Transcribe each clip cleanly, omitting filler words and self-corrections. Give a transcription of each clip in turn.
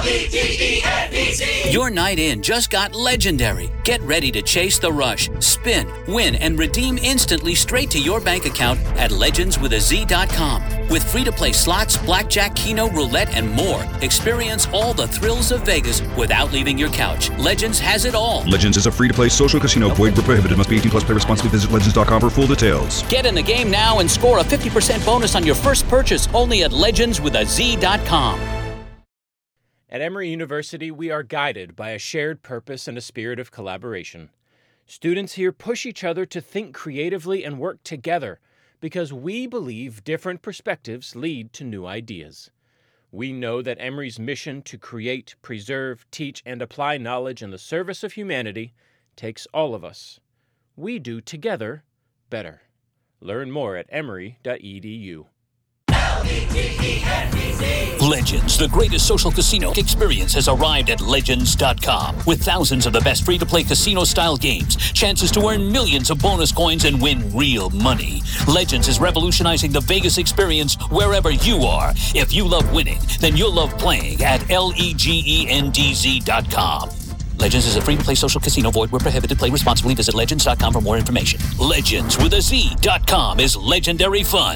Your night in just got legendary. Get ready to chase the rush, spin, win, and redeem instantly straight to your bank account at legendswithaz.com. With free-to-play slots, blackjack, keno, roulette, and more. Experience all the thrills of Vegas without leaving your couch. Legends has it all. Legends is a free-to-play social casino. Void where prohibited. Must be 18 plus. Play responsibly. Visit legends.com for full details. Get in the game now and score a 50% bonus on your first purchase only at legendswithaz.com. At Emory University, we are guided by a shared purpose and a spirit of collaboration. Students here push each other to think creatively and work together because we believe different perspectives lead to new ideas. We know that Emory's mission to create, preserve, teach, and apply knowledge in the service of humanity takes all of us. We do together better. Learn more at emory.edu. Legends, the greatest social casino experience, has arrived at Legends.com. With thousands of the best free-to-play casino-style games, chances to earn millions of bonus coins and win real money. Legends is revolutionizing the Vegas experience wherever you are. If you love winning, then you'll love playing at LEGENDZ.com. Legends is a free-to-play social casino. Void where prohibited. Play responsibly. Visit Legends.com for more information. Legends.com is legendary fun.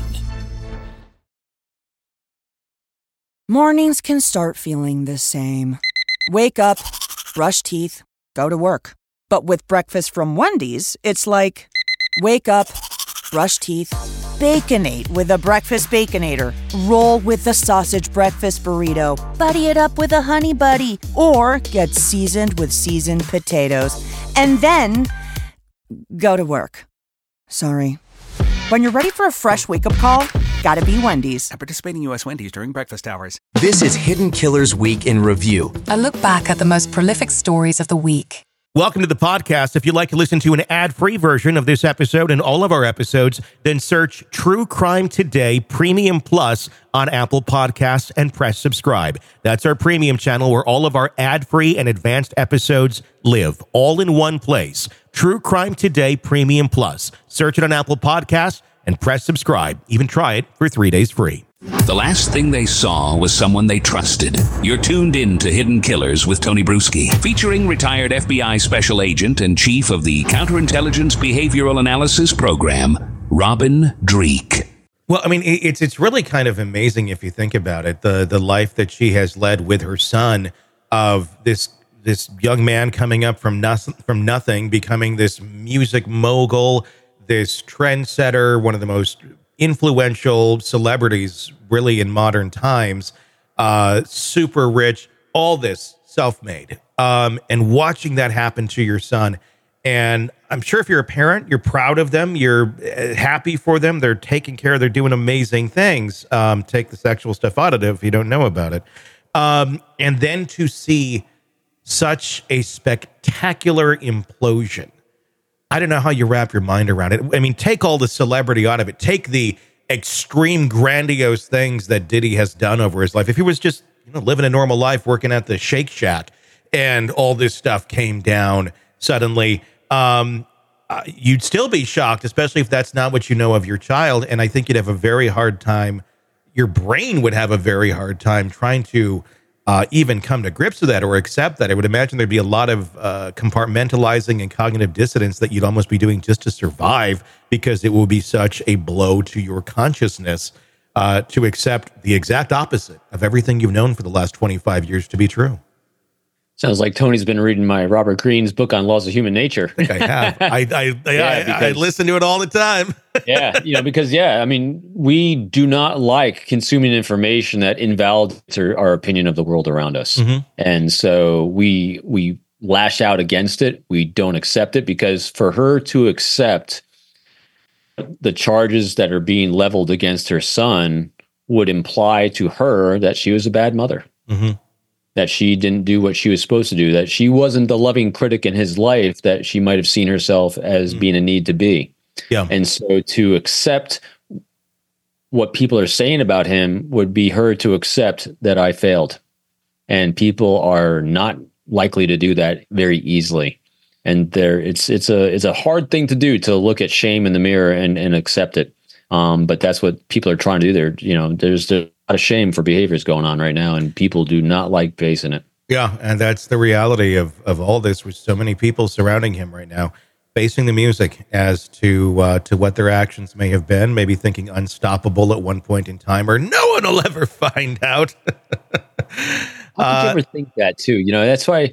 Mornings can start feeling the same. Wake up, brush teeth, go to work. But with breakfast from Wendy's, it's like, wake up, brush teeth, Baconate with a breakfast Baconator. Roll with the sausage breakfast burrito. Buddy it up with a Honey Buddy. Or get seasoned with seasoned potatoes. And then go to work. Sorry. When you're ready for a fresh wake-up call, gotta be Wendy's. At participating U.S. Wendy's during breakfast hours. This is Hidden Killers Week in Review. A look back at the most prolific stories of the week. Welcome to the podcast. If you'd like to listen to an ad-free version of this episode and all of our episodes, then search True Crime Today Premium Plus on Apple Podcasts and press subscribe. That's our premium channel where all of our ad-free and advanced episodes live, all in one place. True Crime Today Premium Plus. Search it on Apple Podcasts and press subscribe. Even try it for 3 days free. The last thing they saw was someone they trusted. You're tuned in to Hidden Killers with Tony Bruschi, featuring retired FBI special agent and chief of the Counterintelligence Behavioral Analysis Program, Robin Dreeke. Well, I mean, it's really kind of amazing if you think about it, the life that she has led with her son, of this young man coming up from nothing, becoming this music mogul, this trendsetter, one of the most influential celebrities really in modern times, super rich, all this self-made, and watching that happen to your son. And I'm sure if you're a parent, you're proud of them, you're happy for them, they're taking care, they're doing amazing things. Take the sexual stuff out of it if you don't know about it. And then to see such a spectacular implosion, I don't know how you wrap your mind around it. I mean, take all the celebrity out of it. Take the extreme, grandiose things that Diddy has done over his life. If he was just living a normal life, working at the Shake Shack, and all this stuff came down suddenly, you'd still be shocked, especially if that's not what you know of your child. And I think you'd have a very hard time. Your brain would have a very hard time trying to even come to grips with that or accept that. I would imagine there'd be a lot of compartmentalizing and cognitive dissonance that you'd almost be doing just to survive, because it will be such a blow to your consciousness to accept the exact opposite of everything you've known for the last 25 years to be true. Sounds like Tony's been reading my Robert Greene's book on laws of human nature. I think I have. I listen to it all the time. Because I mean, we do not like consuming information that invalidates our opinion of the world around us. Mm-hmm. And so we lash out against it. We don't accept it, because for her to accept the charges that are being leveled against her son would imply to her that she was a bad mother. Mm-hmm. That she didn't do what she was supposed to do, that she wasn't the loving critic in his life that she might have seen herself as being a need to be. Yeah. And so to accept what people are saying about him would be her to accept that I failed. And people are not likely to do that very easily. And it's a hard thing to do, to look at shame in the mirror and accept it. But that's what people are trying to do. There's of shame for behaviors going on right now, and people do not like facing it. Yeah, and that's the reality of all this, with so many people surrounding him right now, facing the music as to what their actions may have been, maybe thinking unstoppable at one point in time, or no one will ever find out. How could you ever think that too? That's why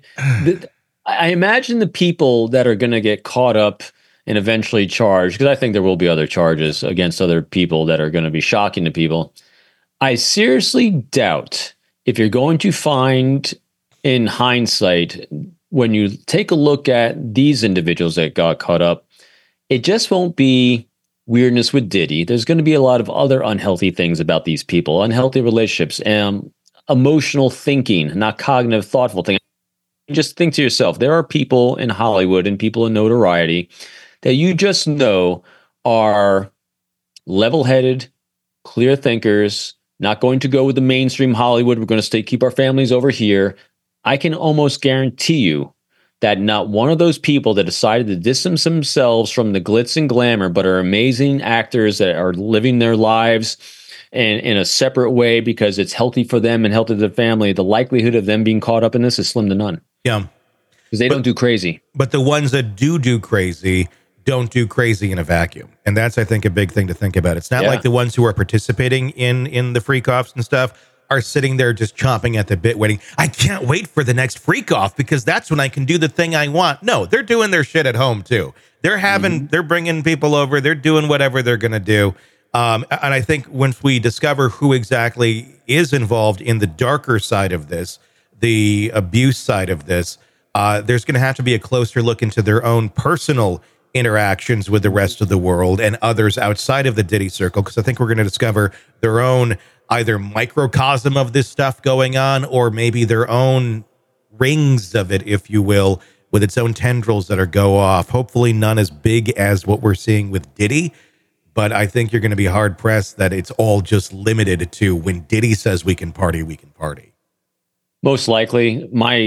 I imagine the people that are going to get caught up and eventually charged, because I think there will be other charges against other people that are going to be shocking to people. I seriously doubt if you're going to find, in hindsight, when you take a look at these individuals that got caught up, it just won't be weirdness with Diddy. There's going to be a lot of other unhealthy things about these people, unhealthy relationships, emotional thinking, not cognitive, thoughtful thinking. Just think to yourself, there are people in Hollywood and people in notoriety that you just know are level-headed, clear thinkers, not going to go with the mainstream Hollywood. We're going to keep our families over here. I can almost guarantee you that not one of those people that decided to distance themselves from the glitz and glamour, but are amazing actors that are living their lives in a separate way because it's healthy for them and healthy to their family, the likelihood of them being caught up in this is slim to none. Yeah. Because they don't do crazy. But the ones that do crazy don't do crazy in a vacuum. And that's, I think, a big thing to think about. It's not like the ones who are participating in the freak-offs and stuff are sitting there just chomping at the bit waiting. I can't wait for the next freak-off because that's when I can do the thing I want. No, they're doing their shit at home too. They're bringing people over. They're doing whatever they're going to do. And I think once we discover who exactly is involved in the darker side of this, the abuse side of this, there's going to have to be a closer look into their own personal interactions with the rest of the world and others outside of the Diddy circle, because I think we're going to discover their own either microcosm of this stuff going on, or maybe their own rings of it, if you will, with its own tendrils that are go off. Hopefully none as big as what we're seeing with Diddy, but I think you're going to be hard pressed that it's all just limited to when Diddy says we can party, we can party. Most likely,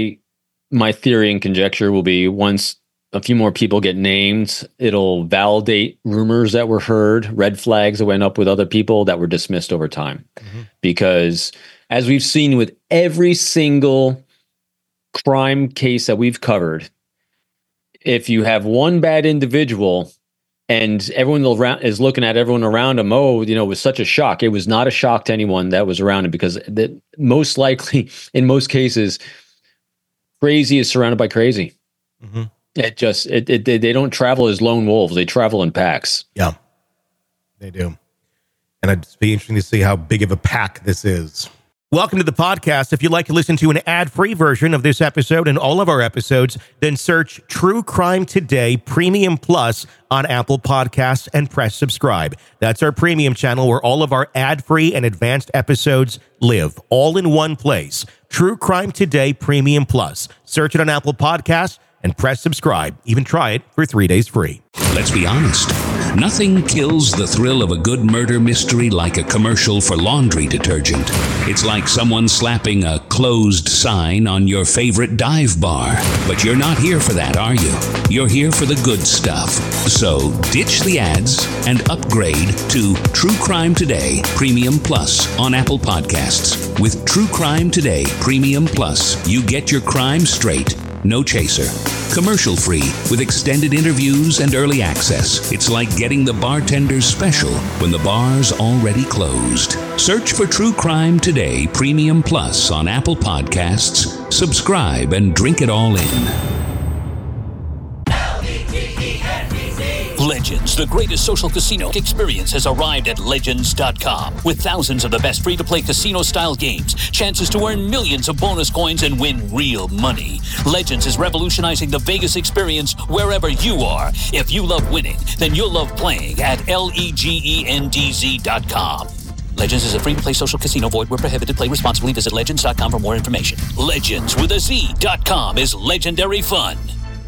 my theory and conjecture will be once a few more people get named, it'll validate rumors that were heard, red flags that went up with other people that were dismissed over time. Mm-hmm. Because as we've seen with every single crime case that we've covered, if you have one bad individual and everyone around is looking at everyone around him, it was such a shock. It was not a shock to anyone that was around him, because most likely, in most cases, crazy is surrounded by crazy. Mm-hmm. They don't travel as lone wolves. They travel in packs. Yeah, they do. And it'd be interesting to see how big of a pack this is. Welcome to the podcast. If you'd like to listen to an ad-free version of this episode and all of our episodes, then search True Crime Today Premium Plus on Apple Podcasts and press subscribe. That's our premium channel where all of our ad-free and advanced episodes live, all in one place. True Crime Today Premium Plus. Search it on Apple Podcasts and press subscribe. Even try it for 3 days free. Let's be honest. Nothing kills the thrill of a good murder mystery like a commercial for laundry detergent. It's like someone slapping a closed sign on your favorite dive bar. But you're not here for that, are you? You're here for the good stuff. So ditch the ads and upgrade to True Crime Today Premium Plus on Apple Podcasts. With True Crime Today Premium Plus, you get your crime straight. No chaser. Commercial free with extended interviews and early access. It's like getting the bartender's special when the bar's already closed. Search for True Crime Today Premium Plus on Apple Podcasts. Subscribe and drink it all in. Legends, the greatest social casino experience, has arrived at Legends.com. With thousands of the best free-to-play casino-style games, chances to earn millions of bonus coins and win real money. Legends is revolutionizing the Vegas experience wherever you are. If you love winning, then you'll love playing at LEGENDZ.com. Legends is a free-to-play social casino. Void where prohibited. Play responsibly. Visit Legends.com for more information. Legends with a Z.com is legendary fun.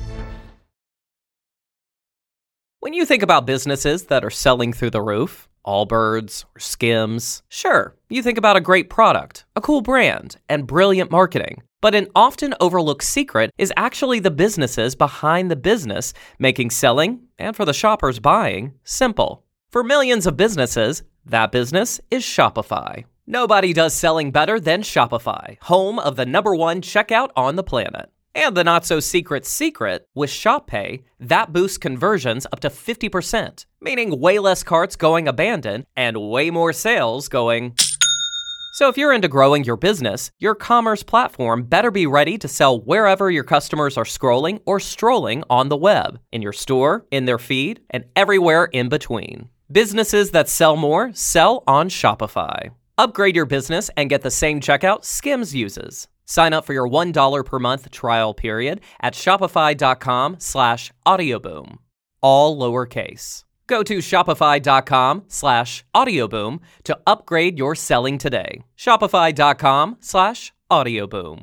When you think about businesses that are selling through the roof, Allbirds or Skims, sure, you think about a great product, a cool brand, and brilliant marketing. But an often overlooked secret is actually the businesses behind the business, making selling, and for the shoppers buying, simple. For millions of businesses, that business is Shopify. Nobody does selling better than Shopify, home of the #1 checkout on the planet. And the not-so-secret secret, with Shop Pay, that boosts conversions up to 50%, meaning way less carts going abandoned and way more sales going... So if you're into growing your business, your commerce platform better be ready to sell wherever your customers are scrolling or strolling on the web, in your store, in their feed, and everywhere in between. Businesses that sell more sell on Shopify. Upgrade your business and get the same checkout Skims uses. Sign up for your $1 per month trial period at shopify.com/audioboom. All lowercase. Go to shopify.com/audioboom to upgrade your selling today. Shopify.com/audioboom.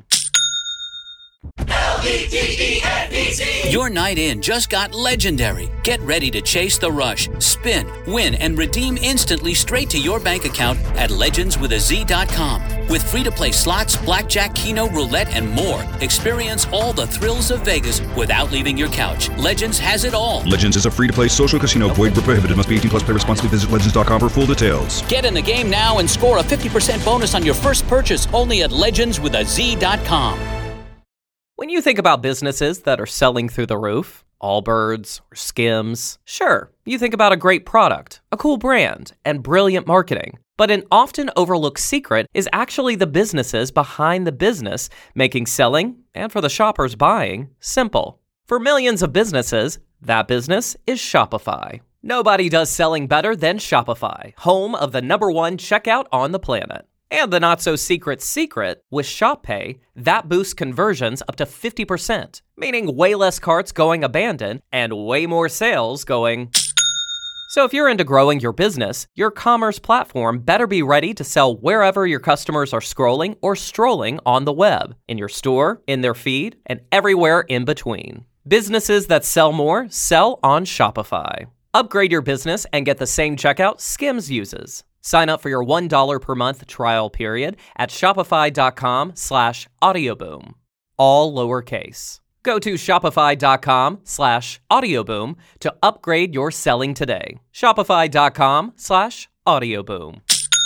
LEGENDZ. Your night in just got legendary. Get ready to chase the rush, spin, win, and redeem instantly straight to your bank account at legendswithaz.com. With free-to-play slots, blackjack, keno, roulette, and more. Experience all the thrills of Vegas without leaving your couch. Legends has it all. Legends is a free-to-play social casino. Void where prohibited. Must be 18 plus. Play responsibly. Visit legends.com for full details. Get in the game now and score a 50% bonus on your first purchase only at legendswithaz.com. When you think about businesses that are selling through the roof, Allbirds or Skims, sure, you think about a great product, a cool brand, and brilliant marketing. But an often overlooked secret is actually the businesses behind the business, making selling, and for the shoppers buying, simple. For millions of businesses, that business is Shopify. Nobody does selling better than Shopify, home of the #1 checkout on the planet. And the not-so-secret secret, with Shop Pay, that boosts conversions up to 50%, meaning way less carts going abandoned and way more sales going... So if you're into growing your business, your commerce platform better be ready to sell wherever your customers are scrolling or strolling on the web, in your store, in their feed, and everywhere in between. Businesses that sell more sell on Shopify. Upgrade your business and get the same checkout Skims uses. Sign up for your $1 per month trial period at shopify.com/audioboom. All lowercase. Go to shopify.com/audioboom to upgrade your selling today. Shopify.com/audioboom.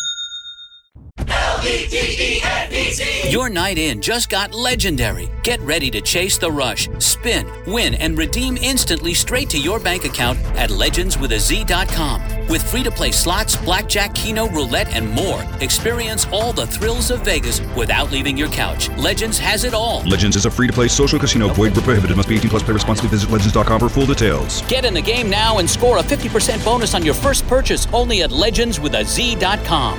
LEGENDZ. Your night in just got legendary. Get ready to chase the rush, spin, win, and redeem instantly straight to your bank account at legendswithaz.com. With free-to-play slots, blackjack, keno, roulette, and more. Experience all the thrills of Vegas without leaving your couch. Legends has it all. Legends is a free-to-play social casino. Void where prohibited. Must be 18 plus. Play responsibly. Visit legends.com for full details. Get in the game now and score a 50% bonus on your first purchase only at legendswithaz.com.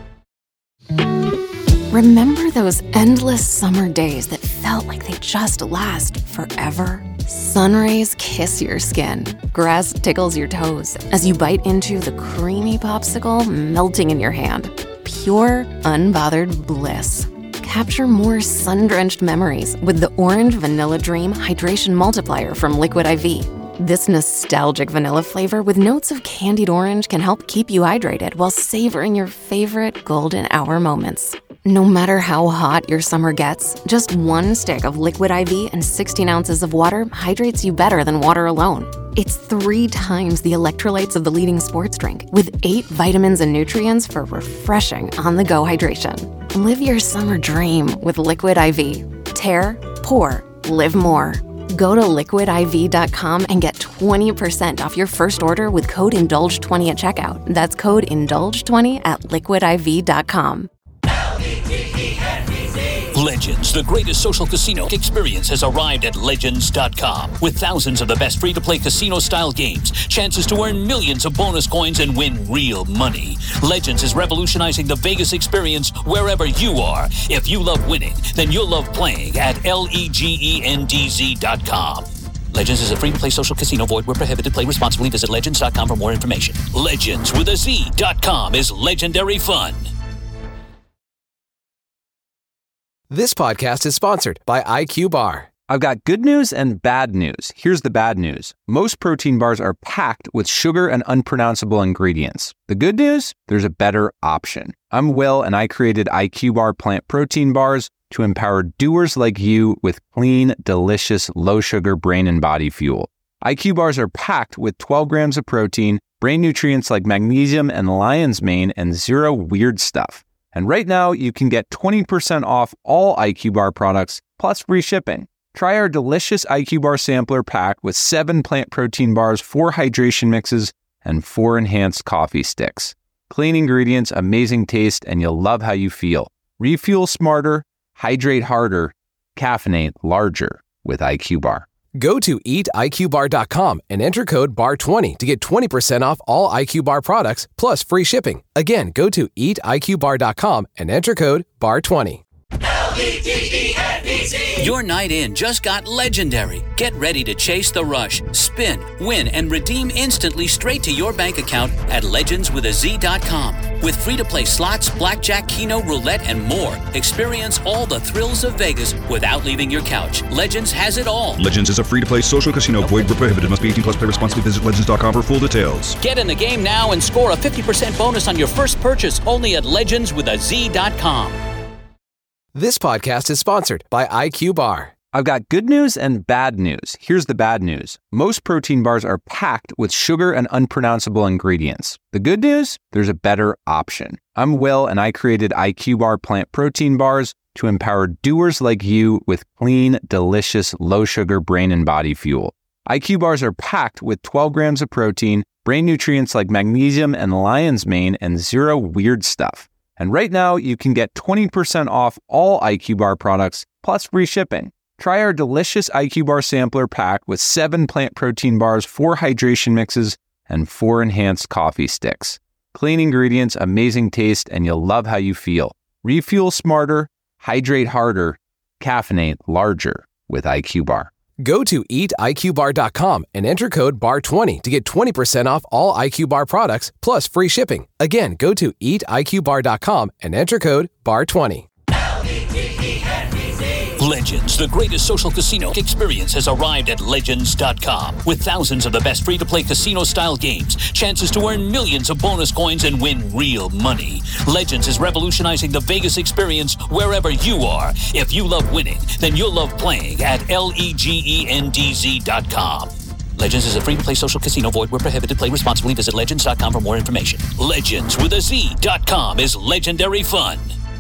Remember those endless summer days that felt like they just last forever? Sun rays kiss your skin. Grass tickles your toes as you bite into the creamy popsicle melting in your hand. Pure, unbothered bliss. Capture more sun-drenched memories with the Orange Vanilla Dream Hydration Multiplier from Liquid IV. This nostalgic vanilla flavor with notes of candied orange can help keep you hydrated while savoring your favorite golden hour moments. No matter how hot your summer gets, just one stick of Liquid IV and 16 ounces of water hydrates you better than water alone. It's 3 times the electrolytes of the leading sports drink, with 8 vitamins and nutrients for refreshing on-the-go hydration. Live your summer dream with Liquid IV. Tear, pour, live more. Go to liquidiv.com and get 20% off your first order with code INDULGE20 at checkout. That's code INDULGE20 at liquidiv.com. Legends, the greatest social casino experience, has arrived at Legends.com. With thousands of the best free-to-play casino-style games, chances to earn millions of bonus coins and win real money. Legends is revolutionizing the Vegas experience wherever you are. If you love winning, then you'll love playing at LEGENDZ.com. Legends is a free-to-play social casino. Void where prohibited. Play responsibly. Visit Legends.com for more information. Legends.com is legendary fun. This podcast is sponsored by IQ Bar. I've got good news and bad news. Here's the bad news. Most protein bars are packed with sugar and unpronounceable ingredients. The good news? There's a better option. I'm Will, and I created IQ Bar plant protein bars to empower doers like you with clean, delicious, low-sugar brain and body fuel. IQ Bars are packed with 12 grams of protein, brain nutrients like magnesium and lion's mane, and 0 weird stuff. And right now, you can get 20% off all IQ Bar products, plus free shipping. Try our delicious IQ Bar sampler pack with 7 plant protein bars, 4 hydration mixes, and 4 enhanced coffee sticks. Clean ingredients, amazing taste, and you'll love how you feel. Refuel smarter, hydrate harder, caffeinate larger with IQ Bar. Go to eatiqbar.com and enter code BAR20 to get 20% off all IQ Bar products plus free shipping. Again, go to eatiqbar.com and enter code BAR20. Your night in just got legendary. Get ready to chase the rush, spin, win, and redeem instantly straight to your bank account at legendswithaz.com. With free-to-play slots, blackjack, keno, roulette, and more. Experience all the thrills of Vegas without leaving your couch. Legends has it all. Legends is a free-to-play social casino. Void where prohibited. Must be 18 plus. Play responsibly. Visit legends.com for full details. Get in the game now and score a 50% bonus on your first purchase only at legendswithaz.com. This podcast is sponsored by IQ Bar. I've got good news and bad news. Here's the bad news. Most protein bars are packed with sugar and unpronounceable ingredients. The good news? There's a better option. I'm Will, and I created IQ Bar plant protein bars to empower doers like you with clean, delicious, low-sugar brain and body fuel. IQ Bars are packed with 12 grams of protein, brain nutrients like magnesium and lion's mane, and 0 weird stuff. And right now, you can get 20% off all IQ Bar products, plus free shipping. Try our delicious IQ Bar sampler pack with 7 plant protein bars, 4 hydration mixes, and 4 enhanced coffee sticks. Clean ingredients, amazing taste, and you'll love how you feel. Refuel smarter, hydrate harder, caffeinate larger with IQ Bar. Go to eatiqbar.com and enter code BAR20 to get 20% off all IQ Bar products plus free shipping. Again, go to eatiqbar.com and enter code BAR20. Legends, the greatest social casino experience, has arrived at Legends.com. With thousands of the best free-to-play casino-style games, chances to earn millions of bonus coins and win real money. Legends is revolutionizing the Vegas experience wherever you are. If you love winning, then you'll love playing at LEGENDZ.com. Legends is a free-to-play social casino. Void where prohibited. Play responsibly. Visit Legends.com for more information. Legends.com is legendary fun.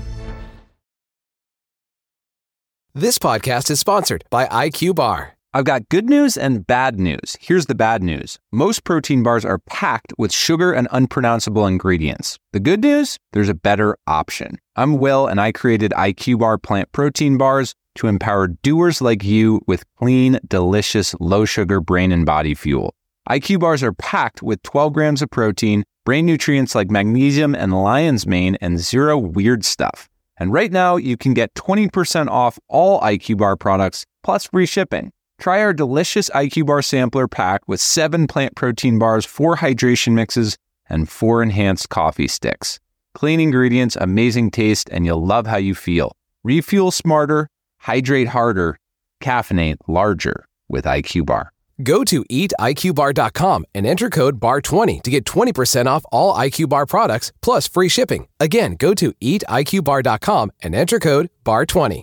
This podcast is sponsored by IQ Bar. I've got good news and bad news. Here's the bad news. Most protein bars are packed with sugar and unpronounceable ingredients. The good news? There's a better option. I'm Will, and I created IQ Bar plant protein bars to empower doers like you with clean, delicious, low-sugar brain and body fuel. IQ Bars are packed with 12 grams of protein, brain nutrients like magnesium and lion's mane, and 0 weird stuff. And right now, you can get 20% off all IQ Bar products, plus free shipping. Try our delicious IQ Bar sampler pack with 7 plant protein bars, 4 hydration mixes, and 4 enhanced coffee sticks. Clean ingredients, amazing taste, and you'll love how you feel. Refuel smarter, hydrate harder, caffeinate larger with IQ Bar. Go to eatiqbar.com and enter code BAR20 to get 20% off all IQ Bar products plus free shipping. Again, go to eatiqbar.com and enter code BAR20.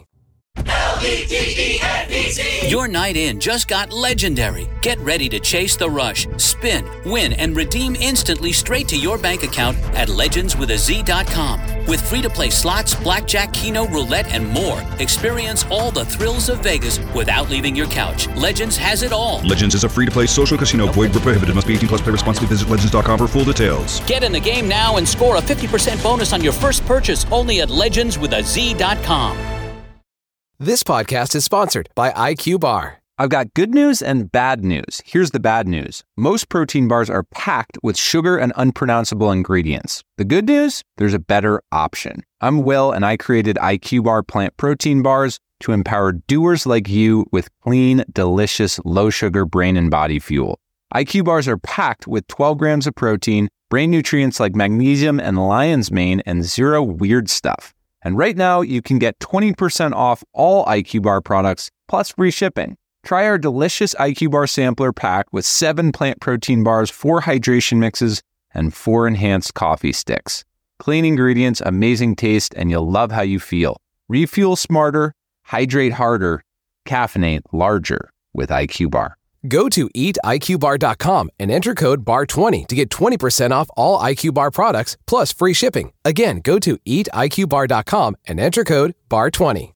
Your night in just got legendary. Get ready to chase the rush, spin, win, and redeem instantly straight to your bank account at legendswithaz.com. With free-to-play slots, blackjack, keno, roulette, and more. Experience all the thrills of Vegas without leaving your couch. Legends has it all. Legends is a free-to-play social casino. Void where prohibited. Must be 18 plus. Play responsibly. Visit legends.com for full details. Get in the game now and score a 50% bonus on your first purchase only at legendswithaz.com. This podcast is sponsored by IQ Bar. I've got good news and bad news. Here's the bad news. Most protein bars are packed with sugar and unpronounceable ingredients. The good news? There's a better option. I'm Will, and I created IQ Bar plant protein bars to empower doers like you with clean, delicious, low-sugar brain and body fuel. IQ Bars are packed with 12 grams of protein, brain nutrients like magnesium and lion's mane, and 0 weird stuff. And right now, you can get 20% off all IQ Bar products, plus free shipping. Try our delicious IQ Bar sampler pack with 7 plant protein bars, 4 hydration mixes, and 4 enhanced coffee sticks. Clean ingredients, amazing taste, and you'll love how you feel. Refuel smarter, hydrate harder, caffeinate larger with IQ Bar. Go to eatiqbar.com and enter code BAR20 to get 20% off all IQ Bar products plus free shipping. Again, go to eatiqbar.com and enter code BAR20.